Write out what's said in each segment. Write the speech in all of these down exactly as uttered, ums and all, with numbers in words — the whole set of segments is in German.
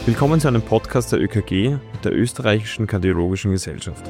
Willkommen zu einem Podcast der Ö K G, der Österreichischen Kardiologischen Gesellschaft.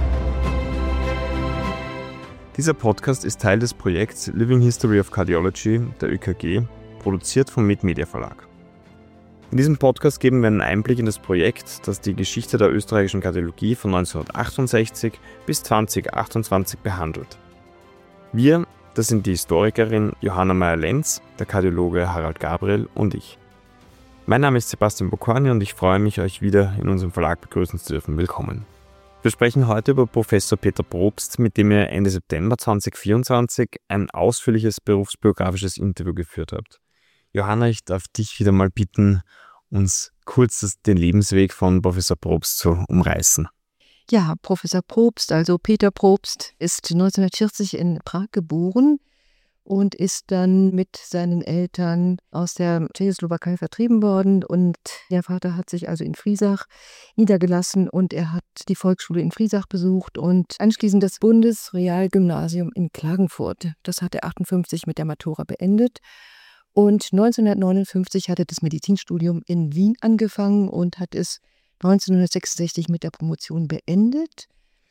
Dieser Podcast ist Teil des Projekts Living History of Cardiology der Ö K G, produziert vom MedMedia Verlag. In diesem Podcast geben wir einen Einblick in das Projekt, das die Geschichte der österreichischen Kardiologie von neunzehnhundertachtundsechzig bis zweitausendachtundzwanzig behandelt. Wir, das sind die Historikerin Johanna Meyer-Lenz, der Kardiologe Harald Gabriel und ich. Mein Name ist Sebastian Bokorny und ich freue mich, euch wieder in unserem Verlag begrüßen zu dürfen. Willkommen. Wir sprechen heute über Professor Peter Probst, mit dem ihr Ende September zweitausendvierundzwanzig ein ausführliches berufsbiografisches Interview geführt habt. Johanna, ich darf dich wieder mal bitten, uns kurz das, den Lebensweg von Professor Probst zu umreißen. Ja, Professor Probst, also Peter Probst, ist neunzehnhundertvierzig in Prag geboren und ist dann mit seinen Eltern aus der Tschechoslowakei vertrieben worden. Und der Vater hat sich also in Friesach niedergelassen und er hat die Volksschule in Friesach besucht und anschließend das Bundesrealgymnasium in Klagenfurt. Das hat er achtundfünfzig mit der Matura beendet. Und neunzehnhundertneunundfünfzig hat er das Medizinstudium in Wien angefangen und hat es neunzehnhundertsechsundsechzig mit der Promotion beendet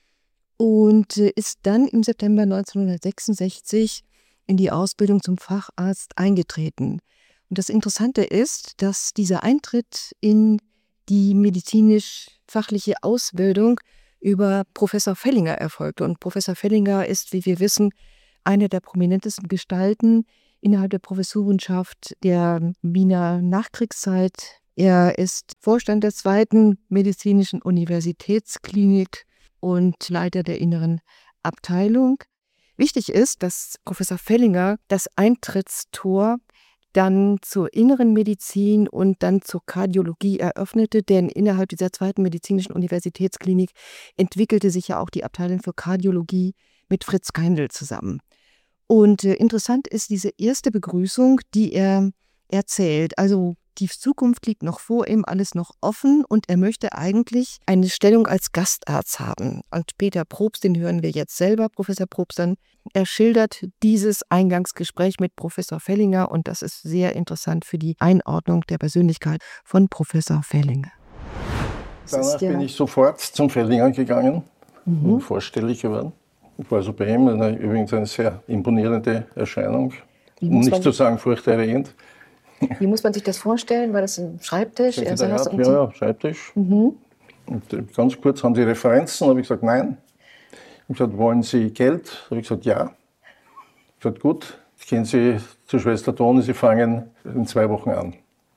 und ist dann im September neunzehnhundertsechsundsechzig in die Ausbildung zum Facharzt eingetreten. Und das Interessante ist, dass dieser Eintritt in die medizinisch-fachliche Ausbildung über Professor Fellinger erfolgte. Und Professor Fellinger ist, wie wir wissen, eine der prominentesten Gestalten innerhalb der Professorenschaft der Wiener Nachkriegszeit. Er ist Vorstand der zweiten medizinischen Universitätsklinik und Leiter der inneren Abteilung. Wichtig ist, dass Professor Fellinger das Eintrittstor dann zur inneren Medizin und dann zur Kardiologie eröffnete, denn innerhalb dieser zweiten medizinischen Universitätsklinik entwickelte sich ja auch die Abteilung für Kardiologie mit Fritz Keindl zusammen. Und äh, interessant ist diese erste Begrüßung, die er erzählt. Also die Zukunft liegt noch vor ihm, alles noch offen und er möchte eigentlich eine Stellung als Gastarzt haben. Und Peter Probst, den hören wir jetzt selber, Professor Probst dann, er schildert dieses Eingangsgespräch mit Professor Fellinger und das ist sehr interessant für die Einordnung der Persönlichkeit von Professor Fellinger. Danach bin ich sofort zum Fellinger gegangen mhm. und vorstellig geworden. Ich war so bei ihm, eine, übrigens eine sehr imponierende Erscheinung, um nicht zu sagen furchterregend. Wie muss man sich das vorstellen? War das ein Schreibtisch? Er saß ja, ja, Schreibtisch. Mhm. Und ganz kurz haben Sie Referenzen, habe ich gesagt, nein. Ich habe gesagt, wollen Sie Geld? Habe ich gesagt, ja. Ich habe gesagt, gut, gehen Sie zur Schwester Toni, Sie fangen in zwei Wochen an.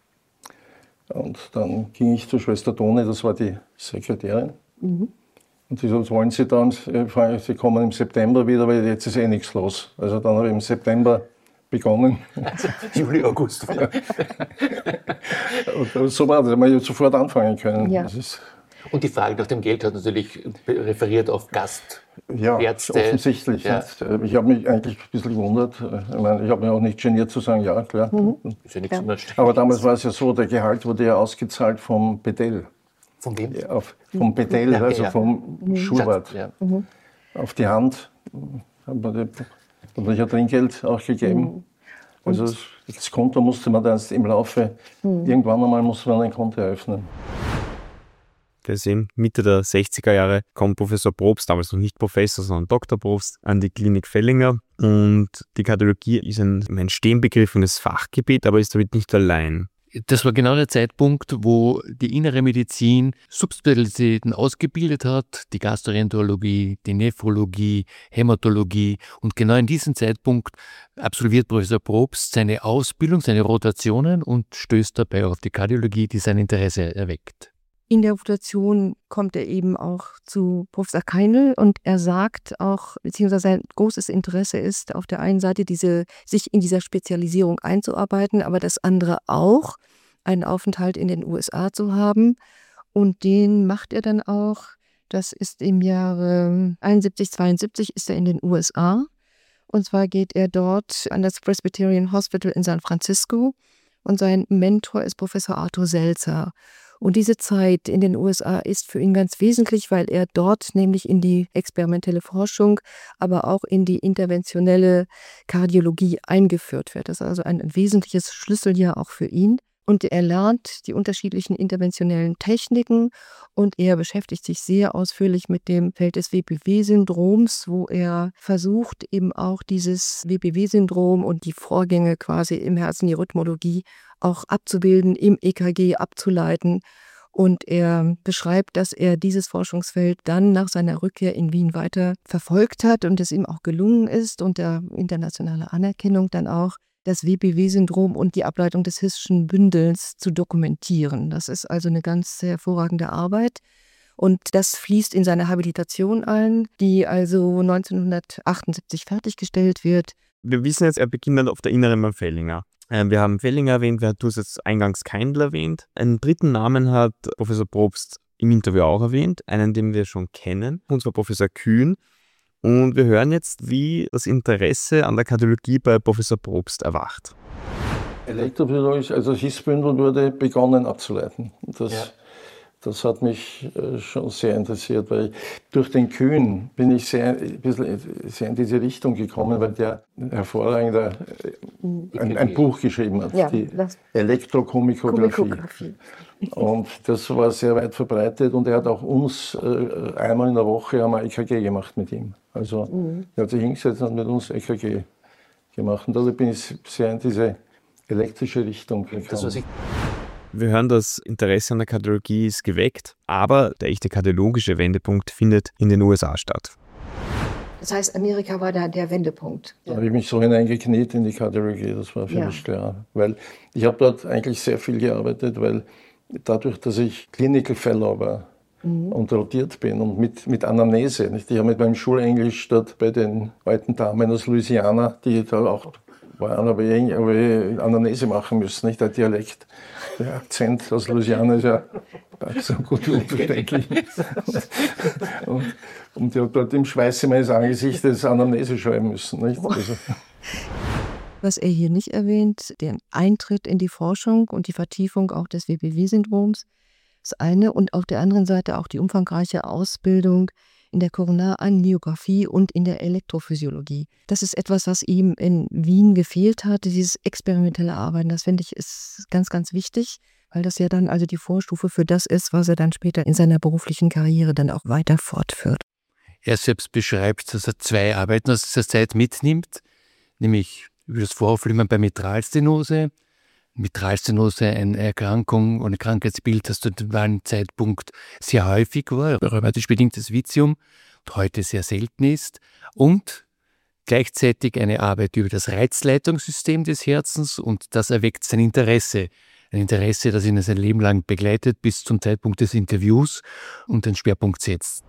Und dann ging ich zur Schwester Toni, das war die Sekretärin. Mhm. Und sie sagt, was wollen Sie dann? Sie kommen im September wieder, weil jetzt ist eh nichts los. Also dann habe ich im September begonnen. Juli, August. Ja. Und so war das, man hätte sofort anfangen können. Ja. Das ist und die Frage nach dem Geld hat natürlich referiert auf Gast. Ja, Ärzte. Offensichtlich. Ja. Ich habe mich eigentlich ein bisschen gewundert. Ich, meine, ich habe mich auch nicht geniert zu sagen, ja, klar. Mhm. Ist ja nichts ja. Aber damals war es ja so, der Gehalt wurde ja ausgezahlt vom Bedell. Von wem? Ja, auf, vom Bedell, ja, also ja. vom mhm. Schurwart. Ja. Mhm. Auf die Hand. Da wurde ja Trinkgeld auch gegeben. Mhm. Also das, das Konto musste man dann im Laufe, mhm. irgendwann einmal musste man ein Konto eröffnen. Das ist Mitte der sechziger Jahre kommt Professor Probst, damals noch nicht Professor, sondern Doktor Probst, an die Klinik Fellinger. Und die Kardiologie ist ein, ein stehenbegriffenes Fachgebiet, aber ist damit nicht allein. Das war genau der Zeitpunkt, wo die innere Medizin Subspezialitäten ausgebildet hat, die Gastroenterologie, die Nephrologie, Hämatologie. Und genau in diesem Zeitpunkt absolviert Professor Probst seine Ausbildung, seine Rotationen und stößt dabei auf die Kardiologie, die sein Interesse erweckt. In der Rotation kommt er eben auch zu Professor Keindl und er sagt auch, beziehungsweise sein großes Interesse ist, auf der einen Seite diese, sich in dieser Spezialisierung einzuarbeiten, aber das andere auch, einen Aufenthalt in den U S A zu haben. Und den macht er dann auch, das ist im Jahre einundsiebzig, zweiundsiebzig ist er in den U S A. Und zwar geht er dort an das Presbyterian Hospital in San Francisco und sein Mentor ist Professor Arthur Selzer. Und diese Zeit in den U S A ist für ihn ganz wesentlich, weil er dort nämlich in die experimentelle Forschung, aber auch in die interventionelle Kardiologie eingeführt wird. Das ist also ein wesentliches Schlüsseljahr auch für ihn. Und er lernt die unterschiedlichen interventionellen Techniken und er beschäftigt sich sehr ausführlich mit dem Feld des W P W-Syndroms, wo er versucht, eben auch dieses W P W-Syndrom und die Vorgänge quasi im Herzen, die Rhythmologie auch abzubilden, im E K G abzuleiten. Und er beschreibt, dass er dieses Forschungsfeld dann nach seiner Rückkehr in Wien weiter verfolgt hat und es ihm auch gelungen ist, unter internationaler Anerkennung dann auch das W P W-Syndrom und die Ableitung des Hissschen Bündels zu dokumentieren. Das ist also eine ganz hervorragende Arbeit. Und das fließt in seine Habilitation ein, die also neunzehnhundertachtundsiebzig fertiggestellt wird. Wir wissen jetzt, er beginnt dann auf der inneren beim Fellinger. Wir haben Fellinger erwähnt, du hast jetzt eingangs Keindl erwähnt. Einen dritten Namen hat Professor Probst im Interview auch erwähnt, einen, den wir schon kennen, und zwar Professor Kühn. Und wir hören jetzt, wie das Interesse an der Kardiologie bei Professor Probst erwacht. Elektrophysiologisch, also das Hissbündel wurde begonnen abzuleiten. Das, ja. das hat mich schon sehr interessiert, weil durch den Kühn bin ich sehr, ein bisschen, sehr in diese Richtung gekommen, weil der hervorragender ein, ein Buch geschrieben hat, ja, die Elektrokomikographie. Und das war sehr weit verbreitet und er hat auch uns äh, einmal in der Woche haben wir E K G gemacht mit ihm. Also mhm. er hat sich hingesetzt und mit uns E K G gemacht. Und dadurch bin ich sehr in diese elektrische Richtung gekommen. Wir hören, das Interesse an der Kardiologie ist geweckt, aber der echte kardiologische Wendepunkt findet in den U S A statt. Das heißt, Amerika war da der Wendepunkt. Da habe ich mich so hineingekniet in die Kardiologie, das war für ja. mich klar. Weil ich habe dort eigentlich sehr viel gearbeitet, weil dadurch, dass ich Clinical Fellow war mhm. und rotiert bin und mit, mit Anamnese, nicht? Ich habe mit meinem Schulenglisch dort bei den alten Damen aus Louisiana, die da auch waren, aber ich habe Anamnese machen müssen, nicht? Der Dialekt, der Akzent aus Louisiana ist ja so gut wie unverständlich. Und, und, und ich habe dort im Schweiße meines Angesichtes Anamnese schreiben müssen, nicht? Also. Was er hier nicht erwähnt, den Eintritt in die Forschung und die Vertiefung auch des W P W-Syndroms, das eine, und auf der anderen Seite auch die umfangreiche Ausbildung in der Koronarangiographie und in der Elektrophysiologie. Das ist etwas, was ihm in Wien gefehlt hat, dieses experimentelle Arbeiten. Das finde ich ist ganz, ganz wichtig, weil das ja dann also die Vorstufe für das ist, was er dann später in seiner beruflichen Karriere dann auch weiter fortführt. Er selbst beschreibt, dass er zwei Arbeiten aus dieser Zeit mitnimmt, nämlich über das Vorhofflimmern bei Mitralstenose. Mitralstenose, eine Erkrankung und ein Krankheitsbild, das zu dem Zeitpunkt sehr häufig war, rheumatisch bedingtes Vitium und heute sehr selten ist. Und gleichzeitig eine Arbeit über das Reizleitungssystem des Herzens und das erweckt sein Interesse. Ein Interesse, das ihn sein Leben lang begleitet bis zum Zeitpunkt des Interviews und den Schwerpunkt setzt.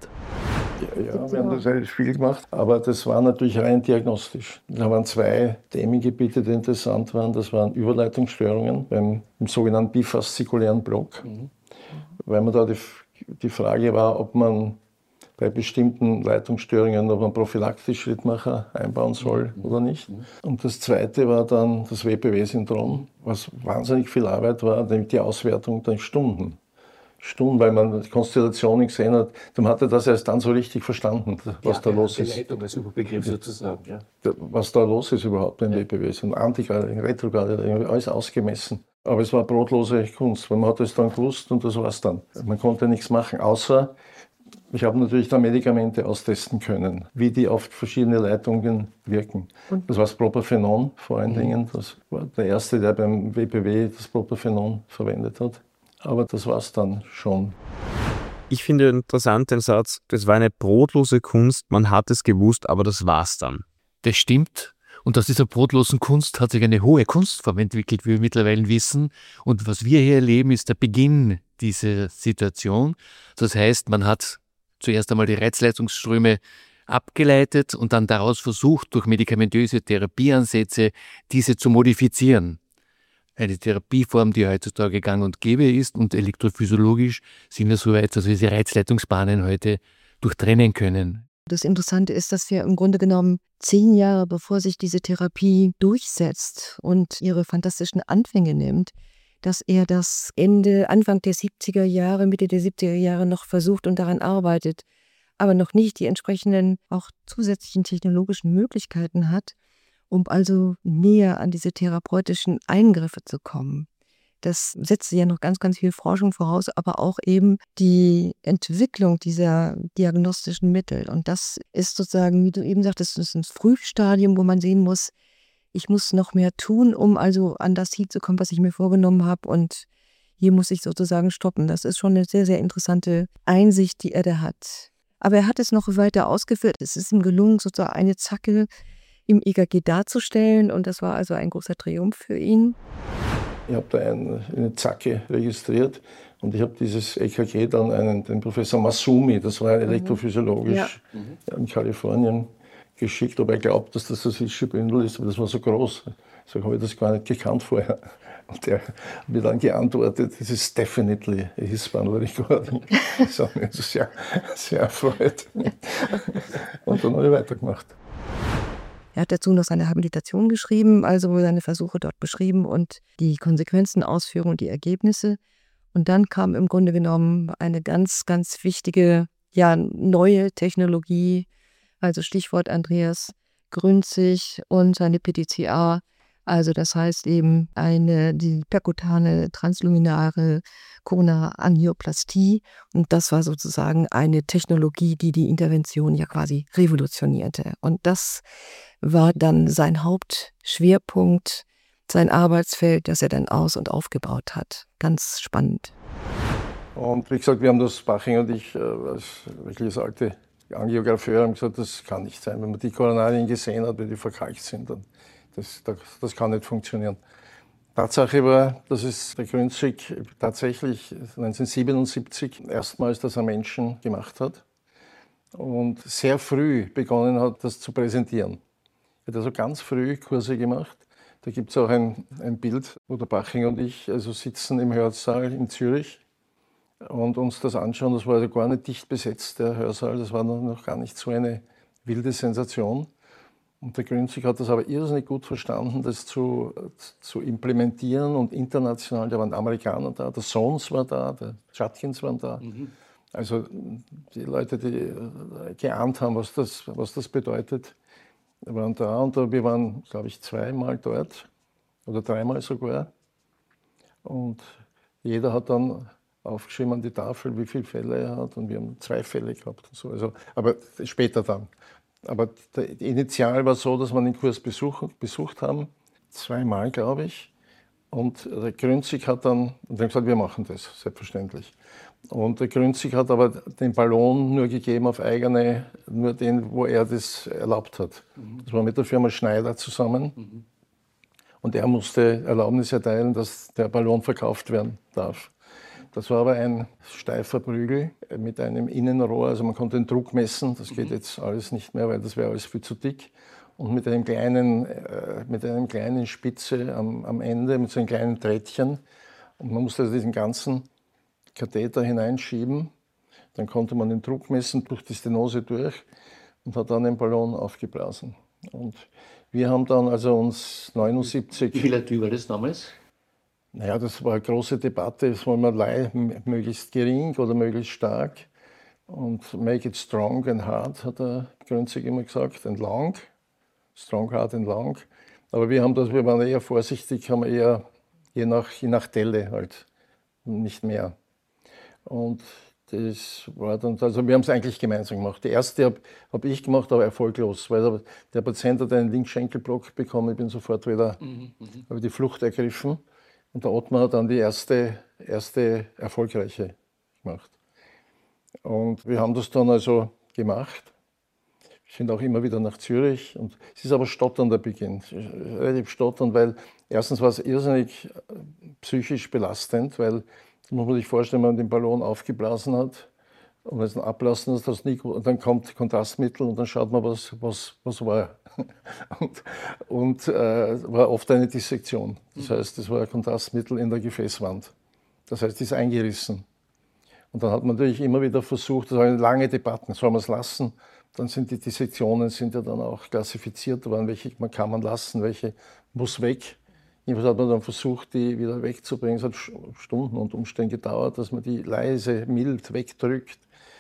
Ja, ja, wir haben das eigentlich viel gemacht, aber das war natürlich rein diagnostisch. Da waren zwei Themengebiete, die interessant waren. Das waren Überleitungsstörungen beim im sogenannten bifaszikulären Block, mhm. weil man da die, die Frage war, ob man bei bestimmten Leitungsstörungen ob man prophylaktisch Schrittmacher einbauen soll mhm. oder nicht. Mhm. Und das zweite war dann das W P W-Syndrom, was wahnsinnig viel Arbeit war, nämlich die Auswertung der Stunden. Stunden, weil man die Konstellationen gesehen hat, dann hat er das erst dann so richtig verstanden, was ja, da los ist. Leitung als Überbegriff sozusagen. Ja. Was da los ist überhaupt im ja. W P W. Und Antigrade, Retrograde, alles ausgemessen. Aber es war brotlose Kunst, weil man hat es dann gewusst und das war es dann. Man konnte nichts machen, außer ich habe natürlich da Medikamente austesten können, wie die auf verschiedene Leitungen wirken. Und? Das war das Propafenon vor allen mhm. Dingen. Das war der erste, der beim W P W das Propafenon verwendet hat. Aber das war's dann schon. Ich finde interessant den Satz, das war eine brotlose Kunst, man hat es gewusst, aber das war's dann. Das stimmt. Und aus dieser brotlosen Kunst hat sich eine hohe Kunstform entwickelt, wie wir mittlerweile wissen. Und was wir hier erleben, ist der Beginn dieser Situation. Das heißt, man hat zuerst einmal die Reizleitungsströme abgeleitet und dann daraus versucht, durch medikamentöse Therapieansätze diese zu modifizieren. Eine Therapieform, die heutzutage gang und gäbe ist und elektrophysiologisch sind wir so weit, dass wir diese Reizleitungsbahnen heute durchtrennen können. Das Interessante ist, dass wir im Grunde genommen zehn Jahre bevor sich diese Therapie durchsetzt und ihre fantastischen Anfänge nimmt, dass er das Ende, Anfang der siebziger Jahre, Mitte der siebziger Jahre noch versucht und daran arbeitet, aber noch nicht die entsprechenden auch zusätzlichen technologischen Möglichkeiten hat, um also näher an diese therapeutischen Eingriffe zu kommen. Das setzt ja noch ganz, ganz viel Forschung voraus, aber auch eben die Entwicklung dieser diagnostischen Mittel. Und das ist sozusagen, wie du eben sagtest, das ist ein Frühstadium, wo man sehen muss, ich muss noch mehr tun, um also an das Ziel zu kommen, was ich mir vorgenommen habe. Und hier muss ich sozusagen stoppen. Das ist schon eine sehr, sehr interessante Einsicht, die er da hat. Aber er hat es noch weiter ausgeführt. Es ist ihm gelungen, sozusagen eine Zacke im E K G darzustellen. Und das war also ein großer Triumph für ihn. Ich habe da ein, eine Zacke registriert und ich habe dieses E K G dann einen, den Professor Masumi, das war ein elektrophysiologisch ja. in Kalifornien, geschickt, ob er glaubt, dass das das Fischebündel ist, aber das war so groß. So habe ich das gar nicht gekannt vorher. Und der hat mir dann geantwortet, this is definitely a His-Bundle recording. Das hat mich also sehr, sehr erfreut. Und dann habe ich weitergemacht. Er hat dazu noch seine Habilitation geschrieben, also seine Versuche dort beschrieben und die Konsequenzen ausführen und die Ergebnisse. Und dann kam im Grunde genommen eine ganz, ganz wichtige, ja, neue Technologie, also Stichwort Andreas Grünzig und seine P T C A, also das heißt eben eine, die perkutane transluminare Corona-Angioplastie. Und das war sozusagen eine Technologie, die die Intervention ja quasi revolutionierte. Und das war dann sein Hauptschwerpunkt, sein Arbeitsfeld, das er dann aus- und aufgebaut hat. Ganz spannend. Und wie gesagt, wir haben das, Baching und ich, als wirklich alte Angiografeur, haben gesagt, das kann nicht sein. Wenn man die Koronarien gesehen hat, wie die verkalkt sind, dann das, das, das kann nicht funktionieren. Tatsache war, dass es der Grünzig tatsächlich neunzehnhundertsiebenundsiebzig erstmals das am Menschen gemacht hat und sehr früh begonnen hat, das zu präsentieren. Er hat also ganz früh Kurse gemacht. Da gibt es auch ein, ein Bild, wo der Baching und ich also sitzen im Hörsaal in Zürich und uns das anschauen. Das war also gar nicht dicht besetzt, der Hörsaal. Das war noch gar nicht so eine wilde Sensation. Und der Grünzig hat das aber irrsinnig gut verstanden, das zu, zu implementieren und international. Da waren Amerikaner da, der Sohns war da, der Judkins waren da. Mhm. Also die Leute, die geahnt haben, was das, was das bedeutet, waren da. Und wir waren, glaube ich, zweimal dort oder dreimal sogar. Und jeder hat dann aufgeschrieben an die Tafel, wie viele Fälle er hat. Und wir haben zwei Fälle gehabt. Und so. Also, aber später dann. Aber der Initial war so, dass wir den Kurs besuch, besucht haben, zweimal, glaube ich. Und der Grünzig hat dann, und dann gesagt, wir machen das, selbstverständlich. Und der Grünzig hat aber den Ballon nur gegeben auf eigene, nur den, wo er das erlaubt hat. Mhm. Das war mit der Firma Schneider zusammen. Mhm. Und er musste Erlaubnis erteilen, dass der Ballon verkauft werden darf. Das war aber ein steifer Prügel mit einem Innenrohr, also man konnte den Druck messen, das geht jetzt alles nicht mehr, weil das wäre alles viel zu dick. Und mit einem kleinen, äh, mit einem kleinen Spitze am, am Ende, mit so einem kleinen Drähtchen. Und man musste also diesen ganzen Katheter hineinschieben, dann konnte man den Druck messen durch die Stenose durch und hat dann den Ballon aufgeblasen. Und wir haben dann also uns neunundsiebzig... Wie viele Typ war das damals? Naja, das war eine große Debatte, es war mal möglichst gering oder möglichst stark. Und make it strong and hard, hat der Grünzig immer gesagt, and long. Strong, hard and long. Aber wir haben das, wir waren eher vorsichtig, haben eher je nach, je nach Delle halt, nicht mehr. Und das war dann, also wir haben es eigentlich gemeinsam gemacht. Die erste habe hab ich gemacht, aber erfolglos, weil der, der Patient hat einen Linkschenkelblock bekommen, ich bin sofort wieder, mhm, habe die Flucht ergriffen. Und der Ottmar hat dann die erste, erste erfolgreiche gemacht. Und wir haben das dann also gemacht. Wir sind auch immer wieder nach Zürich. Und es ist aber stotternder Beginn. Relativ stotternd, weil erstens war es irrsinnig psychisch belastend, weil, das muss man sich vorstellen, wenn man den Ballon aufgeblasen hat und wenn es dann ablassen ist, das nie, und dann kommt Kontrastmittel und dann schaut man, was, was, was war. Und, und äh, war oft eine Dissektion. Das heißt, es war ein Kontrastmittel in der Gefäßwand. Das heißt, es ist eingerissen. Und dann hat man natürlich immer wieder versucht, das waren lange Debatten, soll man es lassen? Dann sind die Dissektionen sind ja dann auch klassifiziert worden, welche kann man lassen, welche muss weg. Jedenfalls hat man dann versucht, die wieder wegzubringen. Es hat Stunden und Umständen gedauert, dass man die leise, mild wegdrückt.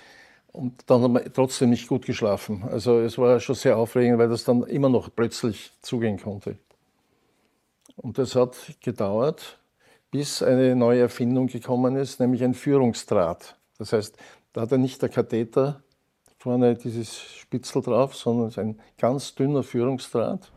Und dann haben wir trotzdem nicht gut geschlafen. Also es war schon sehr aufregend, weil das dann immer noch plötzlich zugehen konnte. Und das hat gedauert bis eine neue Erfindung gekommen ist, nämlich ein Führungsdraht. Das heißt, da hat er nicht der Katheter vorne dieses Spitzel drauf, sondern es ist ein ganz dünner Führungsdraht.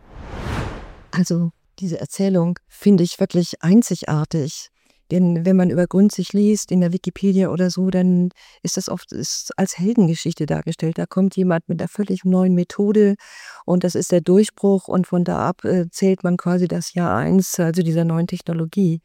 Also diese Erzählung finde ich wirklich einzigartig. Denn wenn man über Grünzig liest, in der Wikipedia oder so, dann ist das oft ist als Heldengeschichte dargestellt. Da kommt jemand mit einer völlig neuen Methode und das ist der Durchbruch und von da ab äh, zählt man quasi das Jahr eins, also dieser neuen Technologie.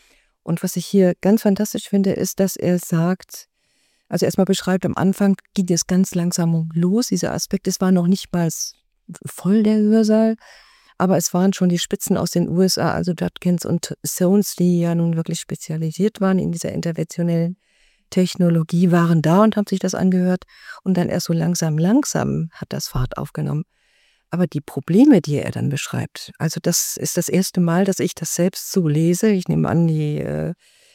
Und was ich hier ganz fantastisch finde, ist, dass er sagt, also erstmal beschreibt, am Anfang ging es ganz langsam los, dieser Aspekt, es war noch nicht mal voll der Hörsaal, aber es waren schon die Spitzen aus den U S A, also Judkins und Soanes, die ja nun wirklich spezialisiert waren in dieser interventionellen Technologie, waren da und haben sich das angehört. Und dann erst so langsam, langsam hat das Fahrt aufgenommen. Aber die Probleme, die er dann beschreibt, also das ist das erste Mal, dass ich das selbst so lese. Ich nehme an, die äh,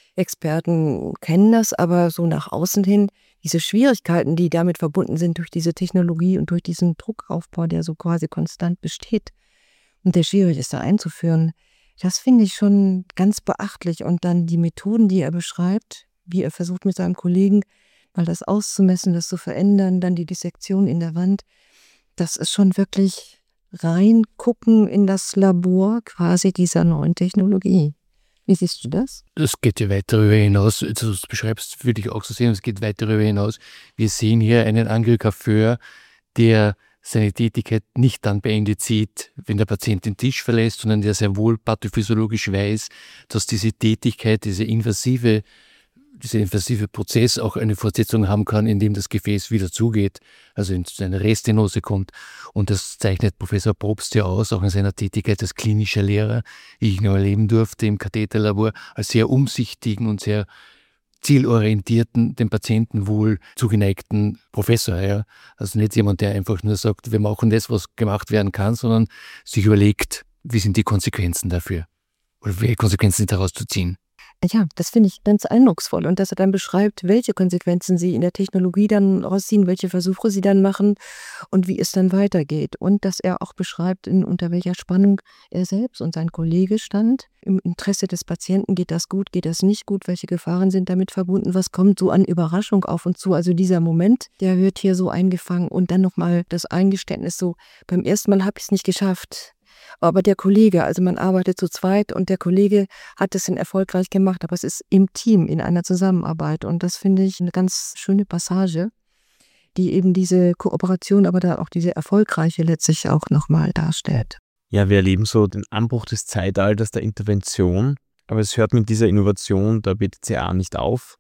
Experten kennen das, aber so nach außen hin, diese Schwierigkeiten, die damit verbunden sind durch diese Technologie und durch diesen Druckaufbau, der so quasi konstant besteht, und der schwierig ist, da einzuführen, das finde ich schon ganz beachtlich. Und dann die Methoden, die er beschreibt, wie er versucht mit seinem Kollegen mal das auszumessen, das zu verändern, dann die Dissektion in der Wand, das ist schon wirklich reingucken in das Labor quasi dieser neuen Technologie. Wie siehst du das? Das geht ja weit darüber hinaus, also du das beschreibst, würde ich auch so sehen, es geht weit darüber hinaus. Wir sehen hier einen Angry Coiffeur, der seine Tätigkeit nicht dann beendet sieht, wenn der Patient den Tisch verlässt, sondern der sehr wohl pathophysiologisch weiß, dass diese Tätigkeit, diese invasive, dieser invasive Prozess auch eine Fortsetzung haben kann, indem das Gefäß wieder zugeht, also in eine Restenose kommt. Und das zeichnet Professor Probst ja aus, auch in seiner Tätigkeit als klinischer Lehrer, die ich noch erleben durfte im Katheterlabor, als sehr umsichtigen und sehr zielorientierten, dem Patienten wohl zugeneigten Professor. Ja. Also nicht jemand, der einfach nur sagt, wir machen das, was gemacht werden kann, sondern sich überlegt, wie sind die Konsequenzen dafür oder welche Konsequenzen sind daraus zu ziehen. Ja, das finde ich ganz eindrucksvoll. Und dass er dann beschreibt, welche Konsequenzen sie in der Technologie dann rausziehen, welche Versuche sie dann machen und wie es dann weitergeht. Und dass er auch beschreibt, in, unter welcher Spannung er selbst und sein Kollege stand. Im Interesse des Patienten, geht das gut, geht das nicht gut, welche Gefahren sind damit verbunden, was kommt so an Überraschung auf uns zu. Also dieser Moment, der wird hier so eingefangen. Und dann nochmal das Eingeständnis so, beim ersten Mal habe ich es nicht geschafft. Aber der Kollege, also man arbeitet zu zweit und der Kollege hat es dann erfolgreich gemacht, aber es ist im Team, in einer Zusammenarbeit. Und das finde ich eine ganz schöne Passage, die eben diese Kooperation, aber da auch diese erfolgreiche letztlich auch nochmal darstellt. Ja, wir erleben so den Anbruch des Zeitalters der Intervention, aber es hört mit dieser Innovation der B T C A nicht auf,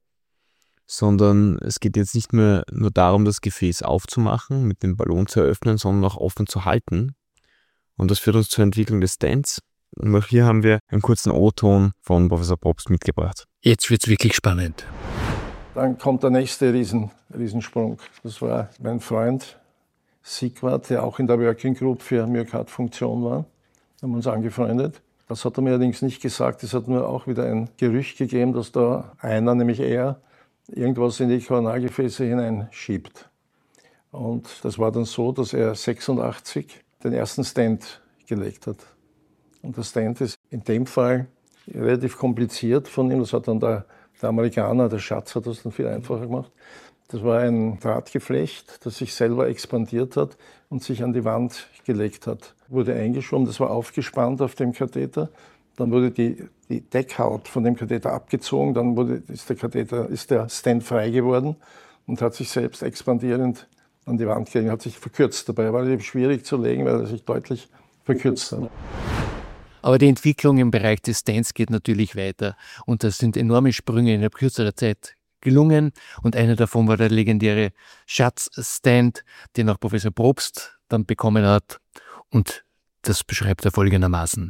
sondern es geht jetzt nicht mehr nur darum, das Gefäß aufzumachen, mit dem Ballon zu eröffnen, sondern auch offen zu halten. Und das führt uns zur Entwicklung des Stents. Und auch hier haben wir einen kurzen O-Ton von Professor Probst mitgebracht. Jetzt wird es wirklich spannend. Dann kommt der nächste Riesen, Riesensprung. Das war mein Freund Sigvard, der auch in der Working Group für Myokardfunktion war. Wir haben uns angefreundet. Das hat er mir allerdings nicht gesagt. Es hat nur auch wieder ein Gerücht gegeben, dass da einer, nämlich er, irgendwas in die Koronargefäße hineinschiebt. Und das war dann so, dass er sechsundachtzig den ersten Stent gelegt hat. Und der Stent ist in dem Fall relativ kompliziert von ihm. Das hat dann der, der Amerikaner, der Schatz, hat das dann viel einfacher gemacht. Das war ein Drahtgeflecht, das sich selber expandiert hat und sich an die Wand gelegt hat. Wurde eingeschoben, das war aufgespannt auf dem Katheter. Dann wurde die, die Deckhaut von dem Katheter abgezogen. Dann wurde, ist, der Katheter, ist der Stent frei geworden und hat sich selbst expandierend an die Wand gelegt, hat sich verkürzt dabei. War relativ schwierig zu legen, weil er sich deutlich verkürzt hat. Aber die Entwicklung im Bereich des Stents geht natürlich weiter. Und das sind enorme Sprünge in kürzerer Zeit gelungen. Und einer davon war der legendäre Schatz-Stent, den auch Professor Probst dann bekommen hat. Und das beschreibt er folgendermaßen.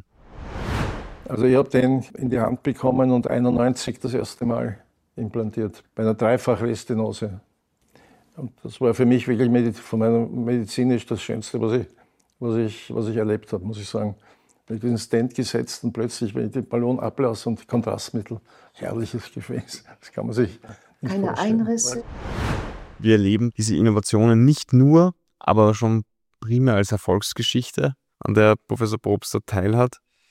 Also ich habe den in die Hand bekommen und einundneunzig das erste Mal implantiert, bei einer Dreifachrestenose. Und das war für mich wirklich von meiner medizinisch das Schönste, was ich, was ich, was ich erlebt habe, muss ich sagen. Ich habe diesen Stent gesetzt und plötzlich, wenn ich den Ballon ablasse und Kontrastmittel, herrliches Gefäß. Das kann man sich nicht Keine vorstellen. Einrisse. Wir erleben diese Innovationen nicht nur, aber schon primär als Erfolgsgeschichte, an der Professor Probst teilhat.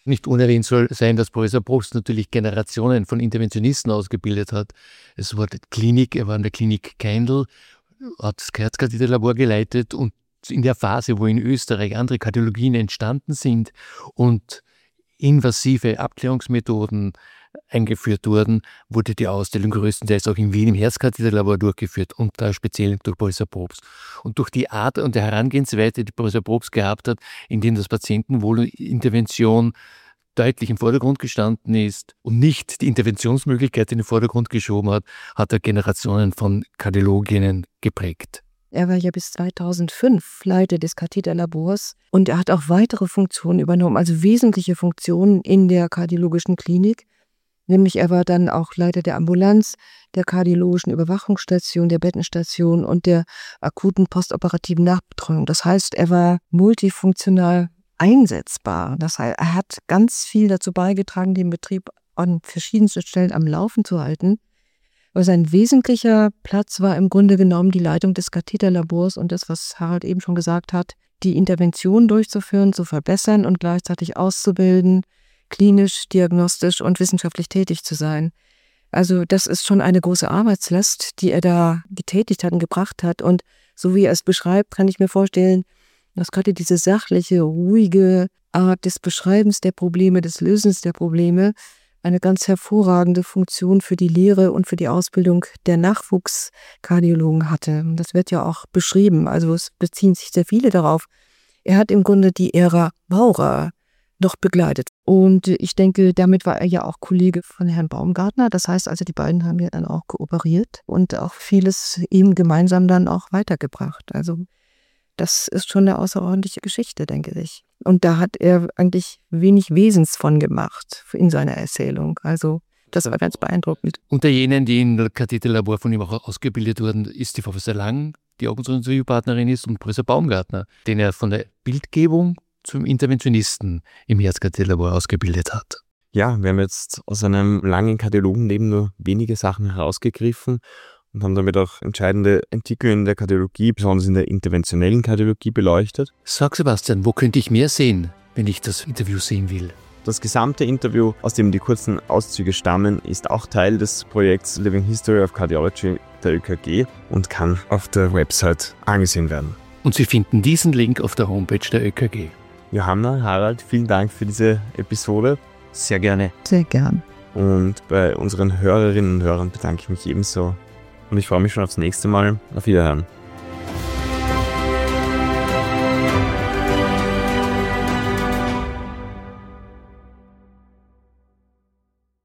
Nicht unerwähnt soll sein, dass Professor Probst natürlich Generationen von Interventionisten ausgebildet hat. Es war die Klinik, er war in der Klinik Keindl, hat das Herzkatheterlabor geleitet und in der Phase, wo in Österreich andere Kardiologien entstanden sind und invasive Abklärungsmethoden eingeführt wurden, wurde die Ausstellung größtenteils auch in Wien im Herzkatheterlabor durchgeführt und da speziell durch Professor Probst. Und durch die Art und die Herangehensweise, die Professor Probst gehabt hat, in dem das Patientenwohlintervention deutlich im Vordergrund gestanden ist und nicht die Interventionsmöglichkeit in den Vordergrund geschoben hat, hat er Generationen von Kardiologinnen geprägt. Er war ja bis zweitausendfünf Leiter des Katheterlabors und er hat auch weitere Funktionen übernommen, also wesentliche Funktionen in der kardiologischen Klinik. Nämlich er war dann auch Leiter der Ambulanz, der kardiologischen Überwachungsstation, der Bettenstation und der akuten postoperativen Nachbetreuung. Das heißt, er war multifunktional einsetzbar. Das heißt, er hat ganz viel dazu beigetragen, den Betrieb an verschiedensten Stellen am Laufen zu halten. Aber sein wesentlicher Platz war im Grunde genommen die Leitung des Katheterlabors und das, was Harald eben schon gesagt hat, die Intervention durchzuführen, zu verbessern und gleichzeitig auszubilden, klinisch, diagnostisch und wissenschaftlich tätig zu sein. Also das ist schon eine große Arbeitslast, die er da getätigt hat und gebracht hat. Und so wie er es beschreibt, kann ich mir vorstellen, dass gerade diese sachliche, ruhige Art des Beschreibens der Probleme, des Lösens der Probleme eine ganz hervorragende Funktion für die Lehre und für die Ausbildung der Nachwuchskardiologen hatte. Das wird ja auch beschrieben, also es beziehen sich sehr viele darauf. Er hat im Grunde die Ära Maurer noch begleitet. Und ich denke, damit war er ja auch Kollege von Herrn Baumgartner. Das heißt also, die beiden haben ja dann auch kooperiert und auch vieles ihm gemeinsam dann auch weitergebracht. Also das ist schon eine außerordentliche Geschichte, denke ich. Und da hat er eigentlich wenig Wesens von gemacht in seiner Erzählung. Also das war ganz beeindruckend. Unter jenen, die im Katheterlabor von ihm auch ausgebildet wurden, ist die Professor Lang, die auch unsere Interviewpartnerin ist, und Professor Baumgartner, den er von der Bildgebung zum Interventionisten im Herzkatheterlabor ausgebildet hat. Ja, wir haben jetzt aus einem langen Kardiologenleben nur wenige Sachen herausgegriffen und haben damit auch entscheidende Entwicklungen der Kardiologie, besonders in der interventionellen Kardiologie, beleuchtet. Sag Sebastian, wo könnte ich mehr sehen, wenn ich das Interview sehen will? Das gesamte Interview, aus dem die kurzen Auszüge stammen, ist auch Teil des Projekts Living History of Cardiology der Ö K G und kann auf der Website angesehen werden. Und Sie finden diesen Link auf der Homepage der Ö K G. Johanna, Harald, vielen Dank für diese Episode. Sehr gerne. Sehr gern. Und bei unseren Hörerinnen und Hörern bedanke ich mich ebenso. Und ich freue mich schon aufs nächste Mal. Auf Wiederhören.